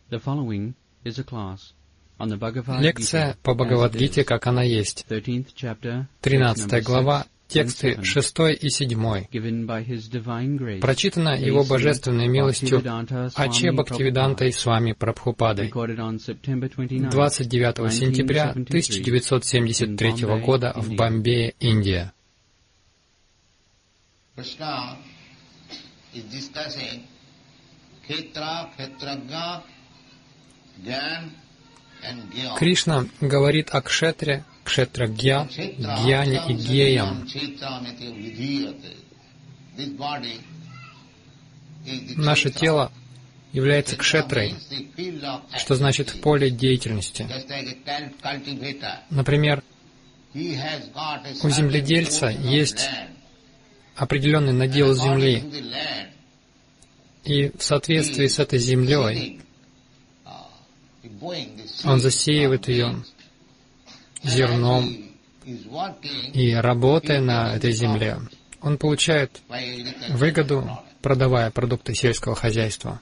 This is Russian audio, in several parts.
Лекция по Бхагавад-гите, как она есть. 13 глава, тексты 6 и 7. Прочитано Его Божественной милостью Аче Бхактивидантой Свами Прабхупадой 29 сентября 1973 года в Бомбее, Индия. Кришна говорит о кшетре, кшетрагья, гьяне и гьеям. Наше тело является кшетрой, что значит в поле деятельности. Например, у земледельца есть определенный надел земли, и в соответствии с этой землей он засеивает ее зерном, и работая на этой земле, он получает выгоду, продавая продукты сельского хозяйства.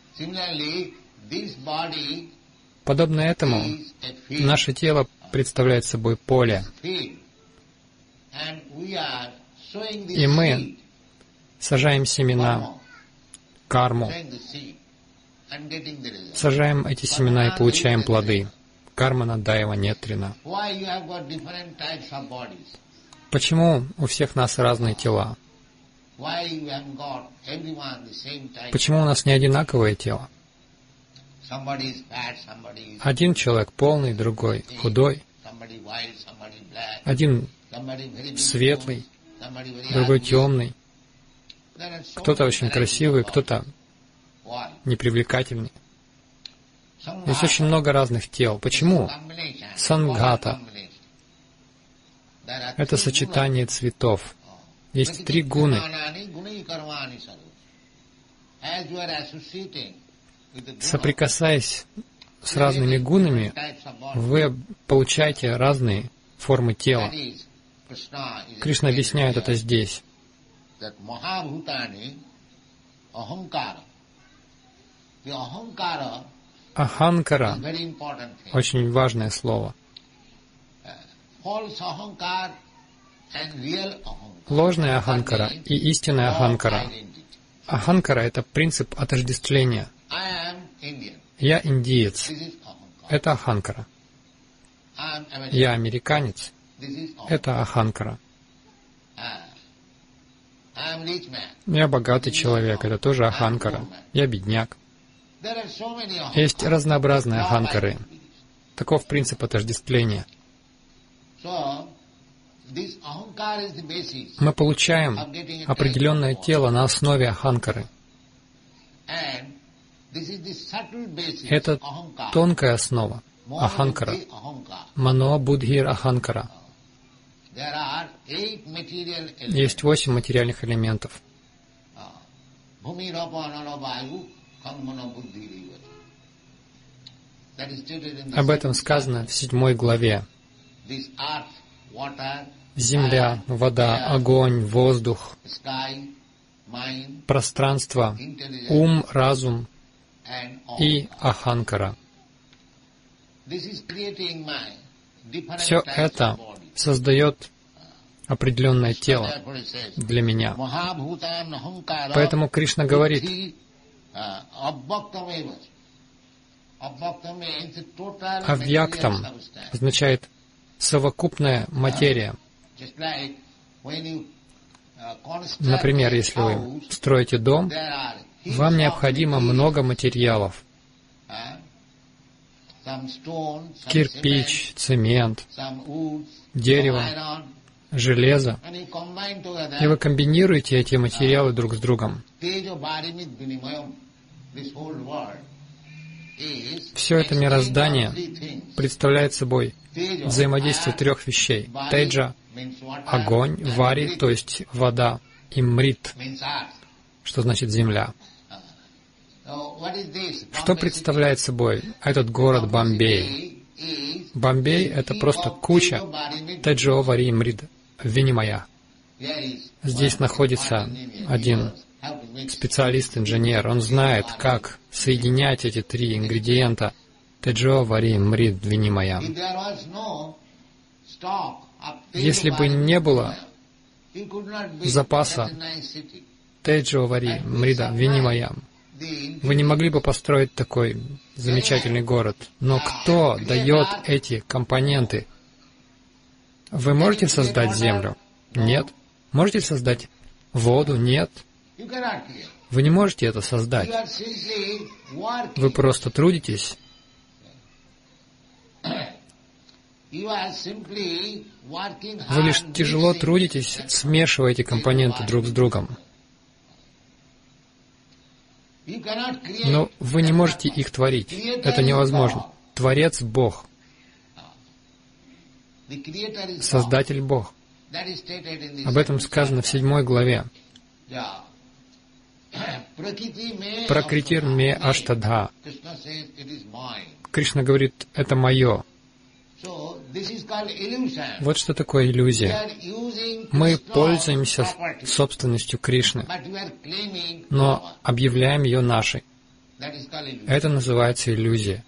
Подобно этому, наше тело представляет собой поле, и мы сажаем семена, карму, сажаем эти семена и получаем плоды. Кармана дайва нетрина. Почему у всех нас разные тела? Почему у нас не одинаковое тело? Один человек полный, другой худой. Один светлый, другой темный. Кто-то очень красивый, кто-то непривлекательный. Есть очень много разных тел. Почему? Сангата — это сочетание цветов. Есть 3 гуны. Соприкасаясь с разными гунами, вы получаете разные формы тела. Кришна объясняет это здесь. Аханкара — очень важное слово. Ложная аханкара и истинная аханкара. Аханкара — это принцип отождествления. Я индиец. Это аханкара. Я американец. Это аханкара. Я богатый человек. Это тоже аханкара. Я бедняк. Есть разнообразные аханкары. Таков принцип отождествления. Мы получаем определенное тело на основе аханкары. Это тонкая основа аханкара. Мано будхир аханкара. Есть 8 материальных элементов. Об этом сказано в 7 главе. Земля, вода, огонь, воздух, пространство, ум, разум и аханкара. Все это создает определенное тело для меня. Поэтому Кришна говорит, авьяктам означает совокупная материя. Например, если вы строите дом, вам необходимо много материалов. Кирпич, цемент, дерево, железо. И вы комбинируете эти материалы друг с другом. Все это мироздание представляет собой взаимодействие 3 вещей. Теджа — огонь, вари, то есть вода, и мрит, что значит земля. Что представляет собой этот город Бомбей? Бомбей — это просто куча Теджо, вари, мрит, винимая. Здесь находится один специалист-инженер, он знает, как соединять эти три ингредиента Теджо, Вари, Мрид, Винимая. Если бы не было запаса Теджо, Вари, Мрида, Винимая, вы не могли бы построить такой замечательный город. Но кто дает эти компоненты? Вы можете создать землю? Нет. Можете создать воду? Нет. Вы не можете это создать. Вы просто трудитесь. Вы лишь тяжело трудитесь, смешивая эти компоненты друг с другом. Но вы не можете их творить. Это невозможно. Творец — Бог. Создатель — Бог. Об этом сказано в 7 главе. Пракритир ме аштадха. Кришна говорит, это мое. Вот что такое иллюзия. Мы пользуемся собственностью Кришны, но объявляем ее нашей. Это называется иллюзия.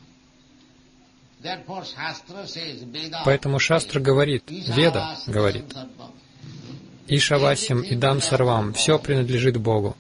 Поэтому Шастра говорит, Веда говорит, Ишавасям идам сарвам, все принадлежит Богу.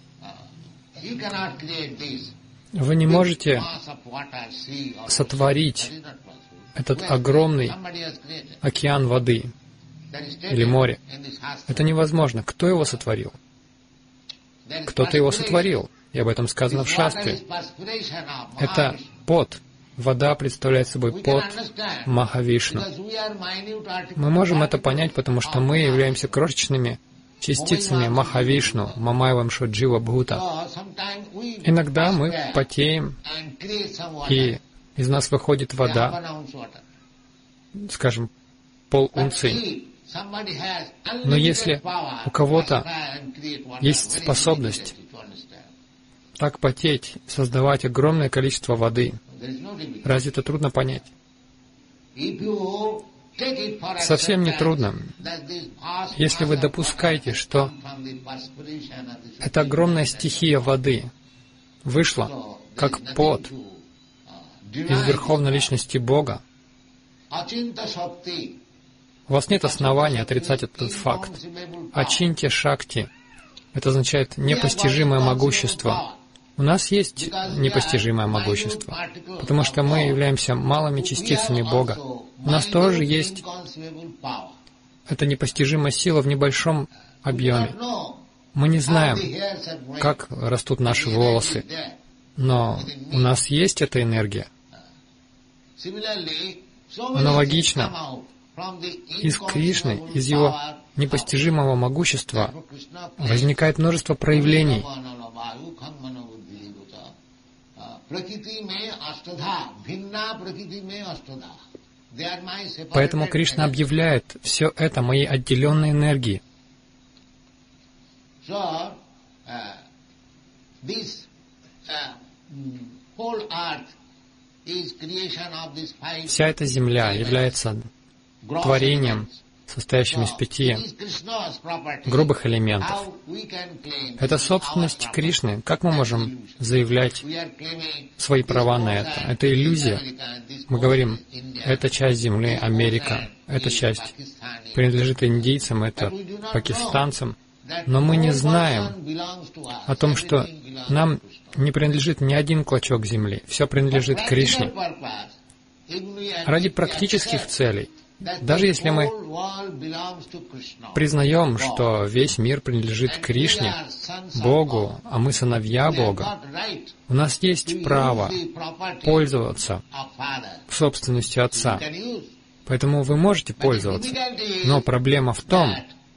Вы не можете сотворить этот огромный океан воды или море. Это невозможно. Кто его сотворил? Кто-то его сотворил. И об этом сказано в Шастре. Это пот. Вода представляет собой пот Махавишну. Мы можем это понять, потому что мы являемся крошечными частицами Махавишну, Мамайвамшо Джива Бхута. Иногда мы потеем, и из нас выходит вода, скажем, полунции. Но если у кого-то есть способность так потеть, создавать огромное количество воды, разве это трудно понять? Совсем не трудно. Если вы допускаете, что эта огромная стихия воды вышла как пот из Верховной Личности Бога, у вас нет основания отрицать этот факт. Ачинтя Шакти — это означает непостижимое могущество. У нас есть непостижимое могущество, потому что мы являемся малыми частицами Бога. У нас тоже есть эта непостижимая сила в небольшом объеме. Мы не знаем, как растут наши волосы, но у нас есть эта энергия. Аналогично, из Кришны, из Его непостижимого могущества возникает множество проявлений. Поэтому Кришна объявляет все это моей отделенной энергией. Вся эта земля является творением, состоящим из 5 грубых элементов. Это собственность Кришны. Как мы можем заявлять свои права на это? Это иллюзия. Мы говорим, эта часть земли — Америка, эта часть принадлежит индийцам, это пакистанцам. Но мы не знаем о том, что нам не принадлежит ни один клочок земли. Все принадлежит Кришне. Ради практических целей, даже если мы признаем, что весь мир принадлежит Кришне, Богу, а мы сыновья Бога, у нас есть право пользоваться собственностью Отца. Поэтому вы можете пользоваться. Но проблема в том,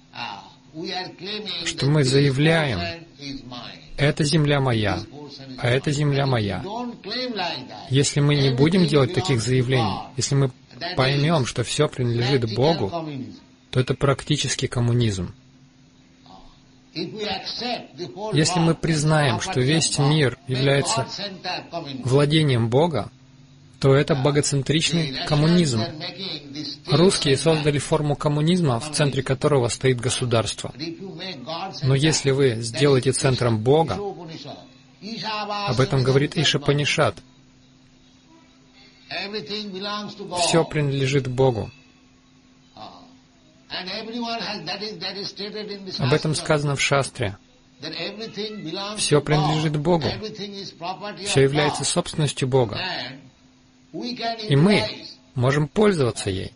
что мы заявляем, эта земля моя, а эта земля моя. Если мы не будем делать таких заявлений, если мы поймем, что все принадлежит Богу, то это практически коммунизм. Если мы признаем, что весь мир является владением Бога, то это богоцентричный коммунизм. Русские создали форму коммунизма, в центре которого стоит государство. Но если вы сделаете центром Бога, об этом говорит Ишапанишат, все принадлежит Богу. Об этом сказано в Шастре. Все принадлежит Богу. Все является собственностью Бога. И мы можем пользоваться ей.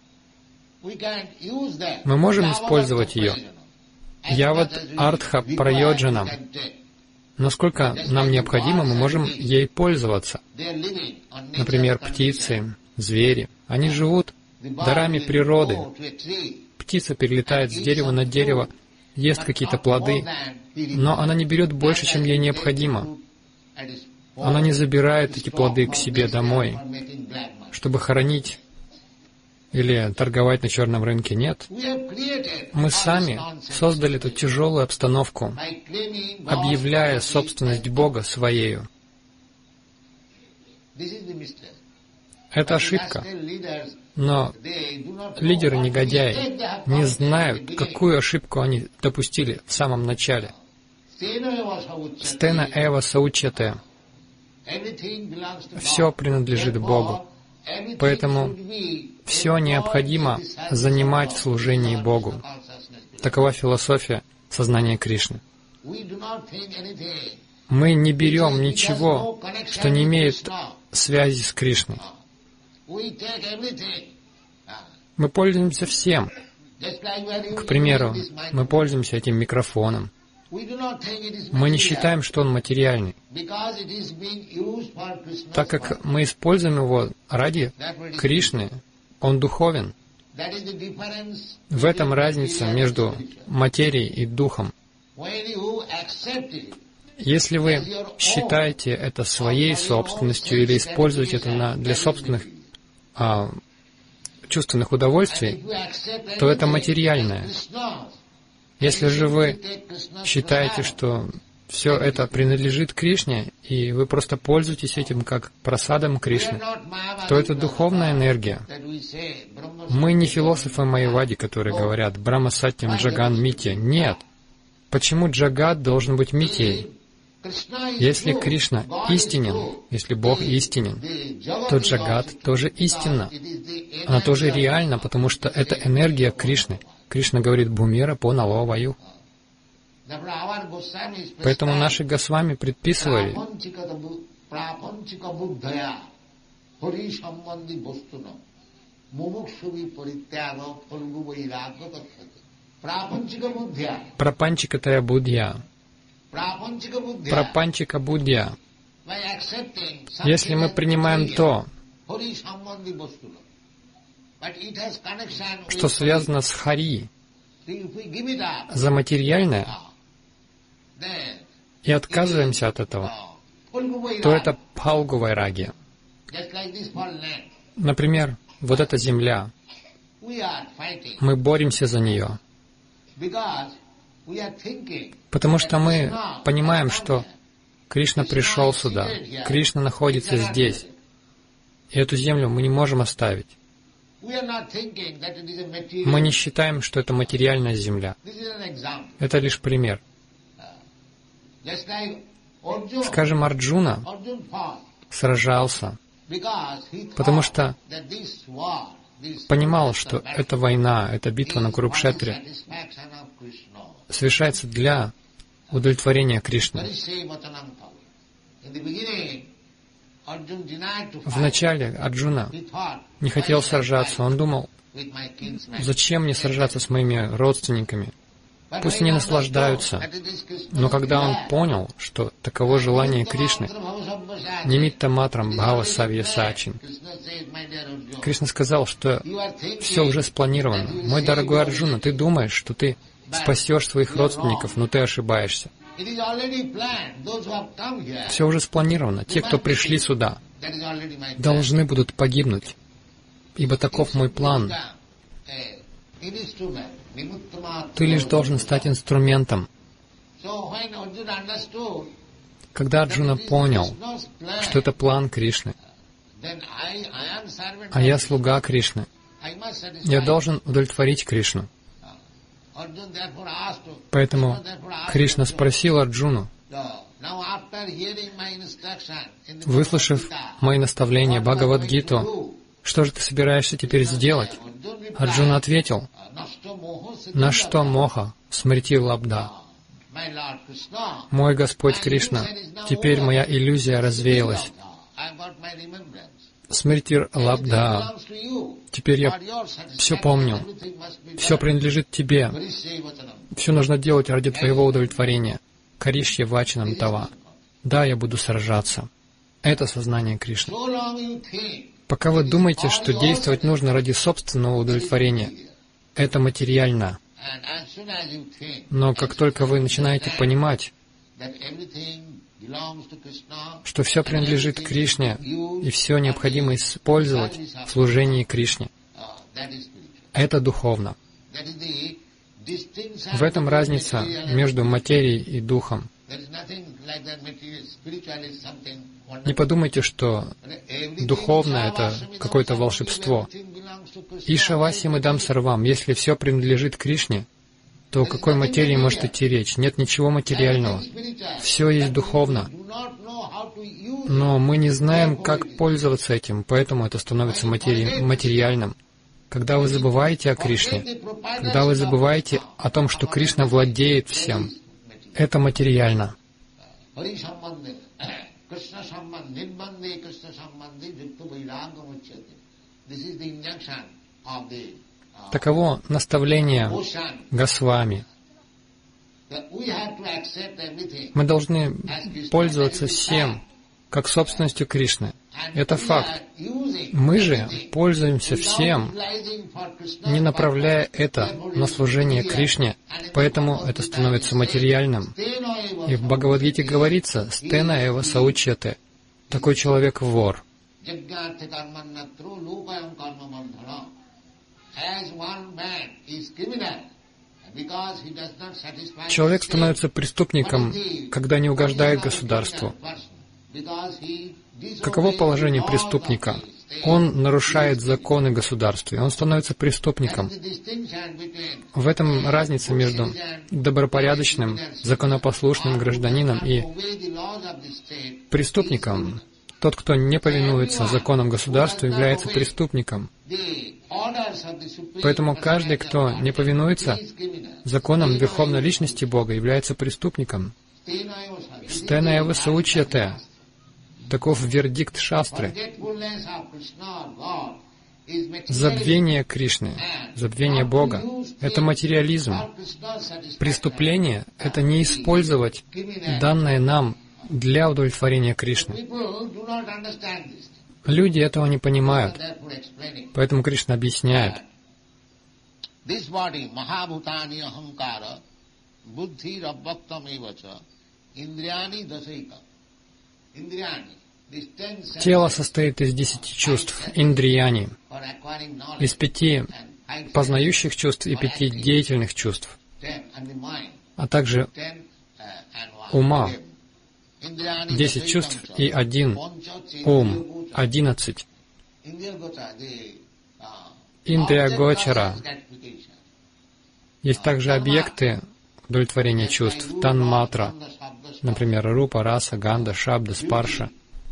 Мы можем использовать ее. Яват артха прайоджанам. Насколько нам необходимо, мы можем ей пользоваться. Например, птицы, звери. Они живут дарами природы. Птица перелетает с дерева на дерево, ест какие-то плоды, но она не берет больше, чем ей необходимо. Она не забирает эти плоды к себе домой, чтобы хранить или торговать на черном рынке. Нет. Мы сами создали эту тяжелую обстановку, объявляя собственность Бога своею. Это ошибка. Но лидеры-негодяи не знают, какую ошибку они допустили в самом начале. Стена эва саучете. Все принадлежит Богу. Поэтому все необходимо занимать в служении Богу. Такова философия сознания Кришны. Мы не берем ничего, что не имеет связи с Кришной. Мы пользуемся всем. К примеру, мы пользуемся этим микрофоном. Мы не считаем, что он материальный. Так как мы используем его ради Кришны, он духовен. В этом разница между материей и духом. Если вы считаете это своей собственностью или используете это для собственных чувственных удовольствий, то это материальное. Если же вы считаете, что все это принадлежит Кришне, и вы просто пользуетесь этим как прасадом Кришны, то это духовная энергия. Мы не философы майявади, которые говорят «Брахма сатьям джаган митья». Нет. Почему джагат должен быть митьей? Если Кришна истинен, если Бог истинен, то джагат тоже истинна. Она тоже реальна, потому что это энергия Кришны. Кришна говорит «Бхумира по нало ваю». Поэтому наши Госвами предписывали прапанчикатая будхья. Прапанчика будхья. Если мы принимаем то, что связано с Хари, за материальное, и отказываемся от этого, то это пхалгу-вайрагья. Например, вот эта земля. Мы боремся за нее, потому что мы понимаем, что Кришна пришел сюда, Кришна находится здесь, и эту землю мы не можем оставить. Мы не считаем, что это материальная земля. Это лишь пример. Скажем, Арджуна сражался, потому что понимал, что эта война, эта битва на Курукшетре совершается для удовлетворения Кришны. Вначале Арджуна не хотел сражаться. Он думал, зачем мне сражаться с моими родственниками? Пусть они наслаждаются. Но когда он понял, что таково желание Кришны, «Нимитта матрам бхава савья сачин», Кришна сказал, что все уже спланировано. «Мой дорогой Арджуна, ты думаешь, что ты спасешь своих родственников, но ты ошибаешься. Все уже спланировано. Те, кто пришли сюда, должны будут погибнуть, ибо таков мой план. Ты лишь должен стать инструментом». Когда Арджуна понял, что это план Кришны, а я слуга Кришны. Я должен удовлетворить Кришну. Поэтому Кришна спросил Арджуну: выслушав мои наставления Бхагавад-гиту, что же ты собираешься теперь сделать? Арджуна ответил: на что моха, смрити лабда? Мой Господь Кришна, теперь моя иллюзия развеялась. Смрити лабда. Теперь я все помню. Все принадлежит тебе. Все нужно делать ради твоего удовлетворения. Каришья вачанам тава. Да, я буду сражаться. Это сознание Кришны. Пока вы думаете, что действовать нужно ради собственного удовлетворения, это материально. Но как только вы начинаете понимать, что все принадлежит Кришне, и все необходимо использовать в служении Кришне, это духовно. В этом разница между материей и духом. Не подумайте, что духовное — это какое-то волшебство. Ишавасим идам сарвам. Если все принадлежит Кришне, то о какой материи может идти речь? Нет ничего материального. Все есть духовно. Но мы не знаем, как пользоваться этим, поэтому это становится материальным. Когда вы забываете о Кришне, когда вы забываете о том, что Кришна владеет всем, это материально. Таково наставление Госвами. Мы должны пользоваться всем, как собственностью Кришны. Это факт. Мы же пользуемся всем, не направляя это на служение Кришне, поэтому это становится материальным. И в Бхагавад-гите говорится: «Стена эва саучьяте». Такой человек вор. Человек становится преступником, когда не угождает государству. Каково положение преступника? Он нарушает законы государства, и он становится преступником. В этом разница между добропорядочным, законопослушным гражданином и преступником. Тот, кто не повинуется законам государства, является преступником. Поэтому каждый, кто не повинуется законам Верховной Личности Бога, является преступником. «Стена эва саучьяте». Таков вердикт шастры. Забвение Кришны, забвение Бога — это материализм. Преступление — это не использовать данное нам для удовлетворения Кришны. Люди этого не понимают, поэтому Кришна объясняет. Тело состоит из 10 чувств, индрияни, из 5 познающих чувств и 5 деятельных чувств, а также ума, 10 чувств и 1 ум, 11. Индрия-гочара. Есть также объекты удовлетворения чувств, танматра, например, рупа, раса, ганда, шабда, спарша.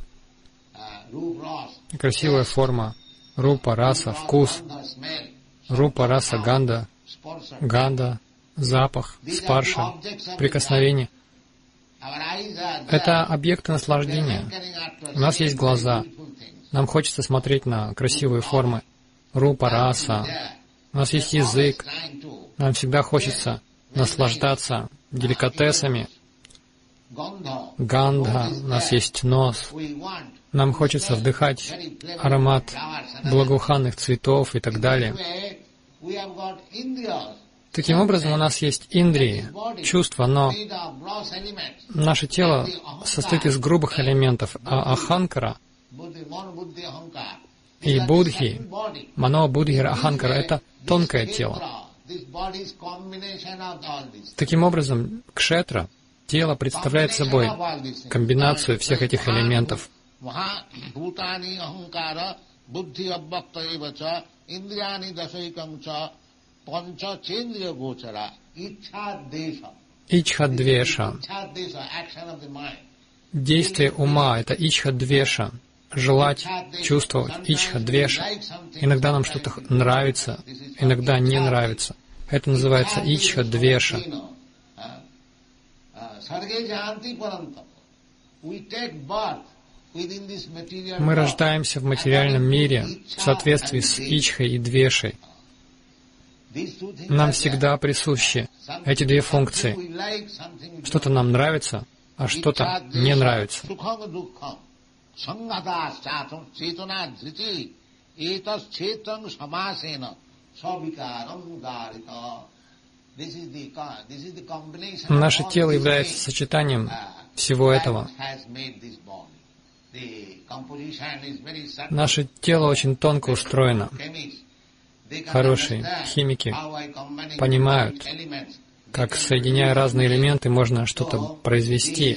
Красивая форма, рупа, раса, вкус, рупа, раса, ганда, запах, спарша, прикосновение. Это объекты наслаждения. У нас есть глаза. Нам хочется смотреть на красивые формы. Рупа, раса. У нас есть язык. Нам всегда хочется наслаждаться деликатесами. Гандха. У нас есть нос. Нам хочется вдыхать аромат благоуханных цветов и так далее. Таким образом, у нас есть индрии, чувства, но наше тело состоит из грубых элементов, а аханкара и будхи, мано, будхи, аханкара — это тонкое тело. Таким образом, кшетра, тело представляет собой комбинацию всех этих элементов. Ичха-двеша. Действие ума — это ичха-двеша. Желать, чувствовать, ичха-двеша. Иногда нам что-то нравится, иногда не нравится. Это называется ичха-двеша. Мы рождаемся в материальном мире в соответствии с ичхой и двешей. Нам всегда присущи эти две функции. Что-то нам нравится, а что-то не нравится. Наше тело является сочетанием всего этого. Наше тело очень тонко устроено. Хорошие химики понимают, как, соединяя разные элементы, можно что-то произвести.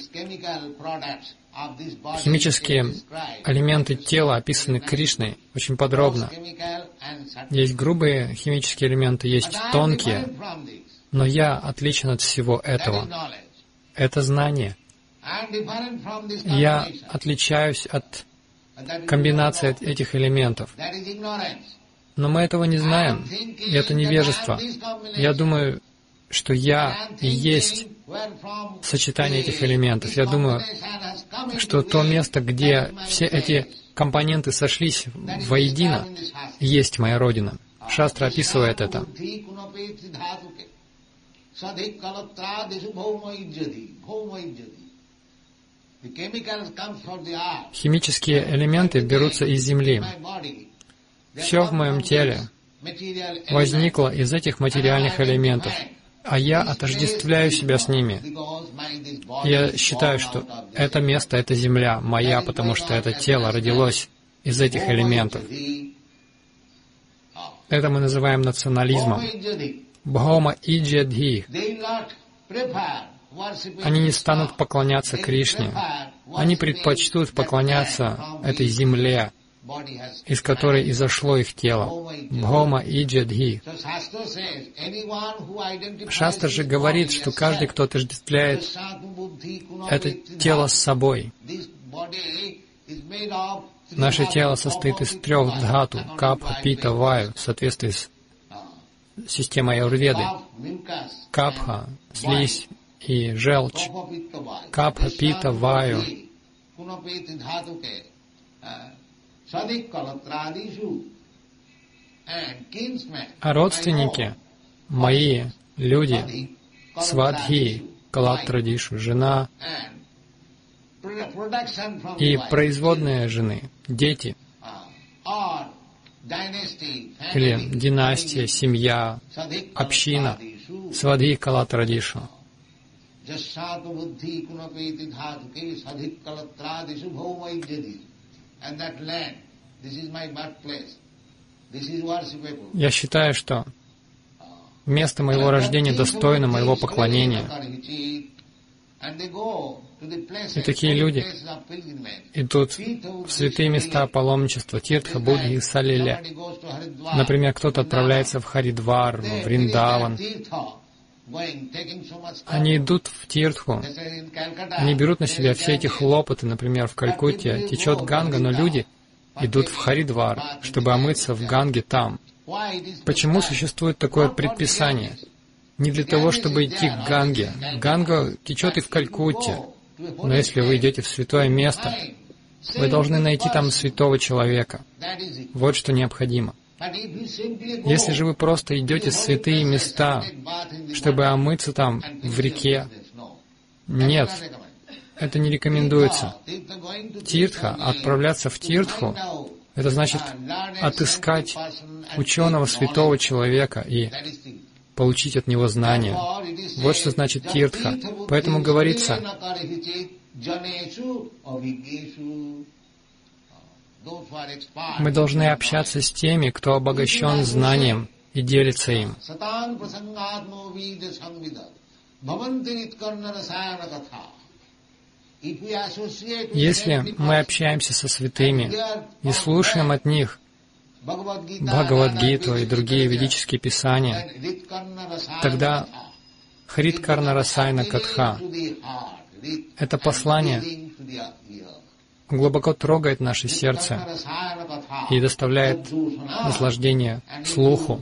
Химические элементы тела описаны Кришной очень подробно. Есть грубые химические элементы, есть тонкие, но я отличен от всего этого. Это знание. Я отличаюсь от комбинации этих элементов. Но мы этого не знаем, и это невежество. Я думаю, что я и есть сочетание этих элементов. Я думаю, что то место, где все эти компоненты сошлись воедино, есть моя Родина. Шастра описывает это. Химические элементы берутся из Земли. Все в моем теле возникло из этих материальных элементов, а я отождествляю себя с ними. Я считаю, что это место, это земля моя, потому что это тело родилось из этих элементов. Это мы называем национализмом. Бхаума иджадхи. Они не станут поклоняться Кришне. Они предпочтут поклоняться этой земле, из которой изошло их тело. Бхаума иджадхи. Шастра же говорит, что каждый, кто отождествляет это тело с собой. Наше тело состоит из 3 дхату — капха, пита, ваю, в соответствии с системой аюрведы. Капха — слизь и желчь. Капха, пита, ваю. А родственники, мои люди, свадхи, калатрадишу, жена, и производные жены, дети, или династия, семья, община, свадхи, калатрадишу. Я считаю, что место моего рождения достойно моего поклонения. И такие люди идут в святые места паломничества, Тиртха, Будхи, Салиле. Например, кто-то отправляется в Харидвар, в Вриндаван. Они идут в Тиртху, они берут на себя все эти хлопоты. Например, в Калькутте течет Ганга, но люди идут в Харидвар, чтобы омыться в Ганге там. Почему существует такое предписание? Не для того, чтобы идти к Ганге. Ганга течет и в Калькутте. Но если вы идете в святое место, вы должны найти там святого человека. Вот что необходимо. Если же вы просто идете в святые места, чтобы омыться там в реке, нет, это не рекомендуется. Тиртха, отправляться в Тиртху, это значит отыскать ученого святого человека и получить от него знания. Вот что значит Тиртха. Поэтому говорится, мы должны общаться с теми, кто обогащен знанием и делится им. Если мы общаемся со святыми и слушаем от них Бхагавад-гиту и другие ведические писания, тогда Хрит-карна Расайна Катха — это послание глубоко трогает наше сердце и доставляет наслаждение слуху.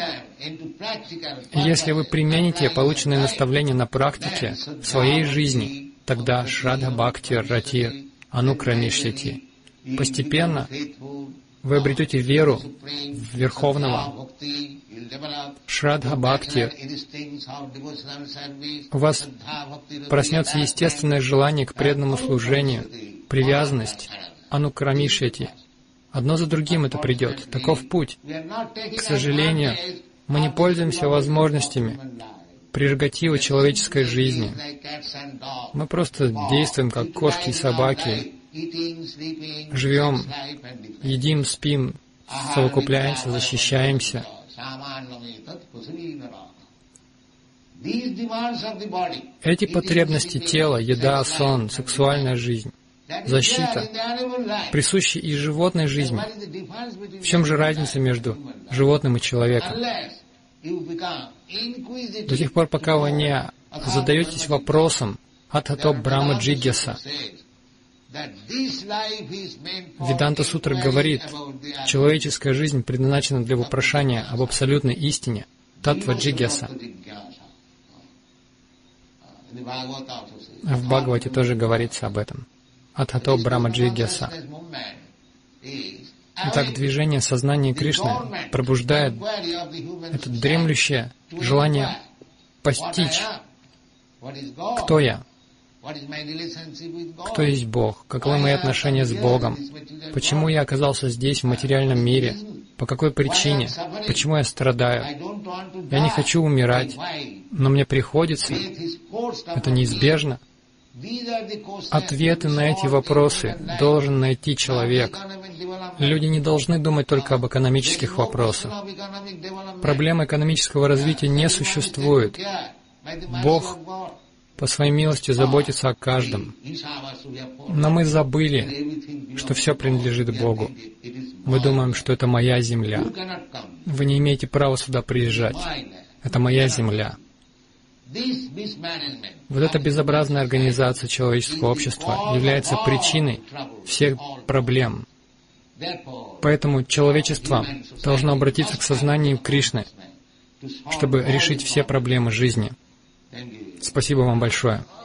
И если вы примените полученные наставления на практике в своей жизни, тогда Шрадха Бхакти Рати Анукрамишьяти. Постепенно вы обретете веру в Верховного. Шрадха Бхакти. У вас проснется естественное желание к преданному служению, привязанность, анукрамишьяти. Одно за другим это придет. Таков путь. К сожалению, мы не пользуемся возможностями, прерогативы человеческой жизни. Мы просто действуем как кошки и собаки, живем, едим, спим, совокупляемся, защищаемся. Эти потребности тела, еда, сон, сексуальная жизнь, защита, присущи и животной жизни. В чем же разница между животным и человеком? До тех пор, пока вы не задаетесь вопросом Атхато Брахма Джигьяса. Веданта Сутра говорит, человеческая жизнь предназначена для вопрошания об абсолютной истине, Татва Джигьяса. В Бхагавате тоже говорится об этом. Атхато Брахма Джигьяса. Итак, движение сознания Кришны пробуждает это дремлющее желание постичь, кто я, кто есть Бог, каковы мои отношения с Богом, почему я оказался здесь, в материальном мире, по какой причине, почему я страдаю. Я не хочу умирать, но мне приходится, это неизбежно. Ответы на эти вопросы должен найти человек. Люди не должны думать только об экономических вопросах. Проблем экономического развития не существует. Бог по своей милости заботится о каждом. Но мы забыли, что все принадлежит Богу. Мы думаем, что это моя земля. Вы не имеете права сюда приезжать. Это моя земля. Вот эта безобразная организация человеческого общества является причиной всех проблем. Поэтому человечество должно обратиться к сознанию Кришны, чтобы решить все проблемы жизни. Спасибо вам большое.